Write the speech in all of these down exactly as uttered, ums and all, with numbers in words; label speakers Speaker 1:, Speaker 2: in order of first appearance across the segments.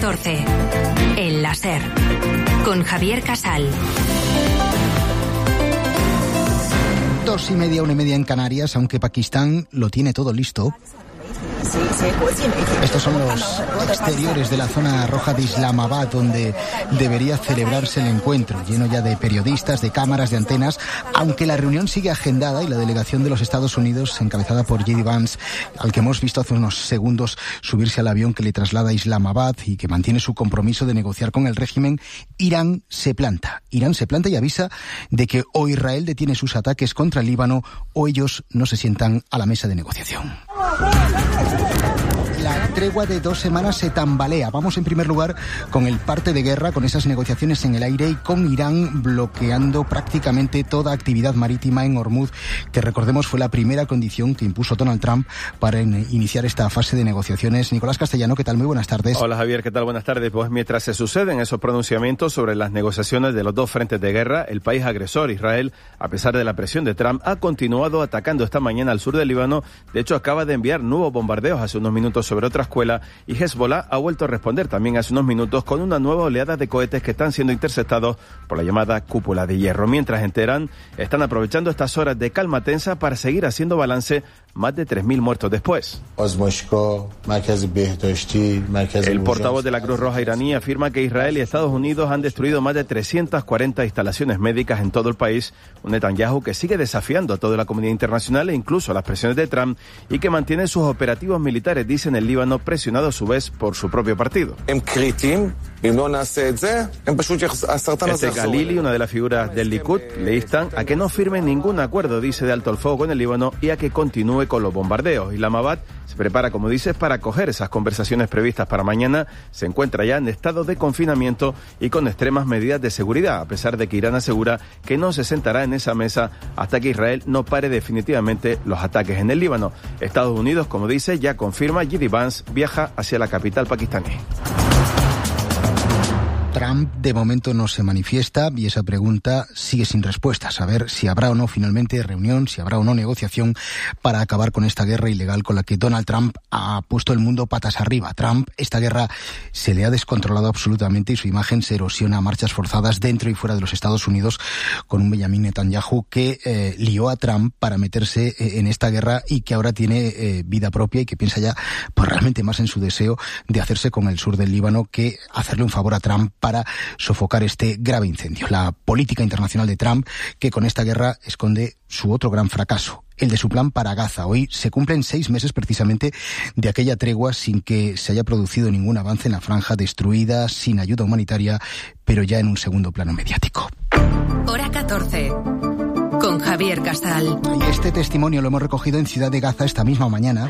Speaker 1: catorce. El láser. Con Javier Casal.
Speaker 2: Dos y media, una y media en Canarias, aunque Pakistán lo tiene todo listo. Estos son los exteriores de la zona roja de Islamabad, donde debería celebrarse el encuentro, lleno ya de periodistas, de cámaras, de antenas, aunque la reunión sigue agendada y la delegación de los Estados Unidos, encabezada por J D Vance, al que hemos visto hace unos segundos subirse al avión que le traslada a Islamabad y que mantiene su compromiso de negociar con el régimen, Irán se planta. Irán se planta y avisa de que o Israel detiene sus ataques contra el Líbano o ellos no se sientan a la mesa de negociación. La tregua de dos semanas se tambalea. Vamos en primer lugar con el parte de guerra, con esas negociaciones en el aire y con Irán bloqueando prácticamente toda actividad marítima en Hormuz, que recordemos fue la primera condición que impuso Donald Trump para iniciar esta fase de negociaciones. Nicolás Castellano, ¿qué tal? Muy buenas tardes.
Speaker 3: Hola Javier, ¿qué tal? Buenas tardes. Pues mientras se suceden esos pronunciamientos sobre las negociaciones de los dos frentes de guerra, el país agresor, Israel, a pesar de la presión de Trump, ha continuado atacando esta mañana al sur del Líbano. De hecho, acaba de enviar nuevos bombardeos hace unos minutos sobre otra escuela y Hezbollah ha vuelto a responder también hace unos minutos con una nueva oleada de cohetes que están siendo interceptados por la llamada cúpula de hierro. Mientras en Teherán están aprovechando estas horas de calma tensa para seguir haciendo balance más de tres mil muertos después. El portavoz de la Cruz Roja iraní afirma que Israel y Estados Unidos han destruido más de trescientas cuarenta instalaciones médicas en todo el país. Un Netanyahu que sigue desafiando a toda la comunidad internacional e incluso a las presiones de Trump y que mantiene sus operativos militares, dice, en el Líbano, presionado a su vez por su propio partido. Este Galili, una de las figuras del Likud, le instan a que no firmen ningún acuerdo, dice, de alto el fuego en el Líbano y a que continúe con los bombardeos. Islamabad se prepara, como dices, para acoger esas conversaciones previstas para mañana. Se encuentra ya en estado de confinamiento y con extremas medidas de seguridad, a pesar de que Irán asegura que no se sentará en esa mesa hasta que Israel no pare definitivamente los ataques en el Líbano. Estados Unidos, como dice, ya confirma, J D Vance viaja hacia la capital pakistaní.
Speaker 2: Trump de momento no se manifiesta y esa pregunta sigue sin respuesta. Saber si habrá o no finalmente reunión, si habrá o no negociación para acabar con esta guerra ilegal con la que Donald Trump ha puesto el mundo patas arriba. Trump, esta guerra se le ha descontrolado absolutamente y su imagen se erosiona a marchas forzadas dentro y fuera de los Estados Unidos, con un Benjamin Netanyahu que eh, lió a Trump para meterse eh, en esta guerra y que ahora tiene eh, vida propia y que piensa ya pues realmente más en su deseo de hacerse con el sur del Líbano que hacerle un favor a Trump para sofocar este grave incendio. La política internacional de Trump, que con esta guerra esconde su otro gran fracaso, el de su plan para Gaza. Hoy se cumplen seis meses precisamente de aquella tregua sin que se haya producido ningún avance en la franja, destruida, sin ayuda humanitaria, pero ya en un segundo plano mediático.
Speaker 1: Hora catorce. Con Javier Casal.
Speaker 2: Y este testimonio lo hemos recogido en Ciudad de Gaza esta misma mañana.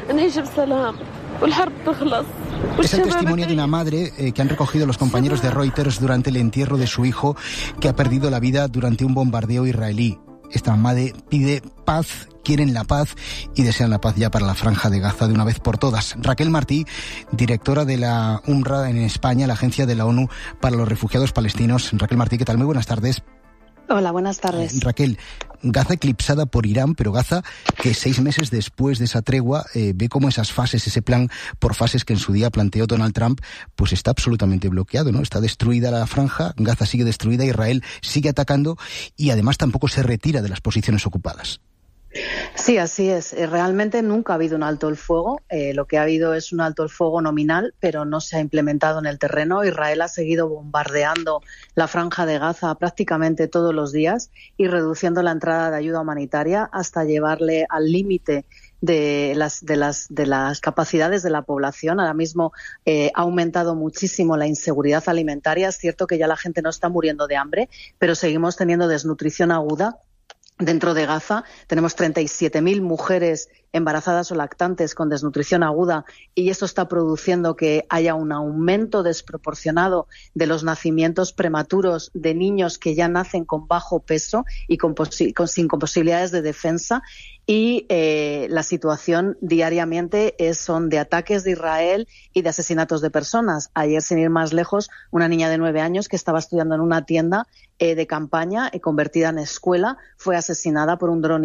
Speaker 2: Es el testimonio de una madre eh, que han recogido los compañeros de Reuters durante el entierro de su hijo que ha perdido la vida durante un bombardeo israelí. Esta madre pide paz, quieren la paz y desean la paz ya para la franja de Gaza de una vez por todas. Raquel Martí, directora de la UNRWA en España, la agencia de la ONU para los refugiados palestinos. Raquel Martí, ¿qué tal? Muy buenas tardes.
Speaker 4: Hola, buenas tardes.
Speaker 2: Raquel, Gaza eclipsada por Irán, pero Gaza que seis meses después de esa tregua eh, ve cómo esas fases, ese plan por fases que en su día planteó Donald Trump, pues está absolutamente bloqueado, ¿no? Está destruida la franja, Gaza sigue destruida, Israel sigue atacando y además tampoco se retira de las posiciones ocupadas.
Speaker 4: Sí, así es. Realmente nunca ha habido un alto el fuego. Eh, lo que ha habido es un alto el fuego nominal, pero no se ha implementado en el terreno. Israel ha seguido bombardeando la franja de Gaza prácticamente todos los días y reduciendo la entrada de ayuda humanitaria hasta llevarle al límite de las de las de las capacidades de la población. Ahora mismo eh, ha aumentado muchísimo la inseguridad alimentaria. Es cierto que ya la gente no está muriendo de hambre, pero seguimos teniendo desnutrición aguda. Dentro de Gaza tenemos treinta y siete mil mujeres embarazadas o lactantes con desnutrición aguda y esto está produciendo que haya un aumento desproporcionado de los nacimientos prematuros de niños que ya nacen con bajo peso y con, posi- con sin con posibilidades de defensa. Y eh, la situación diariamente es, son de ataques de Israel y de asesinatos de personas. Ayer, sin ir más lejos, una niña de nueve años que estaba estudiando en una tienda eh, de campaña y convertida en escuela fue asesinada por un dron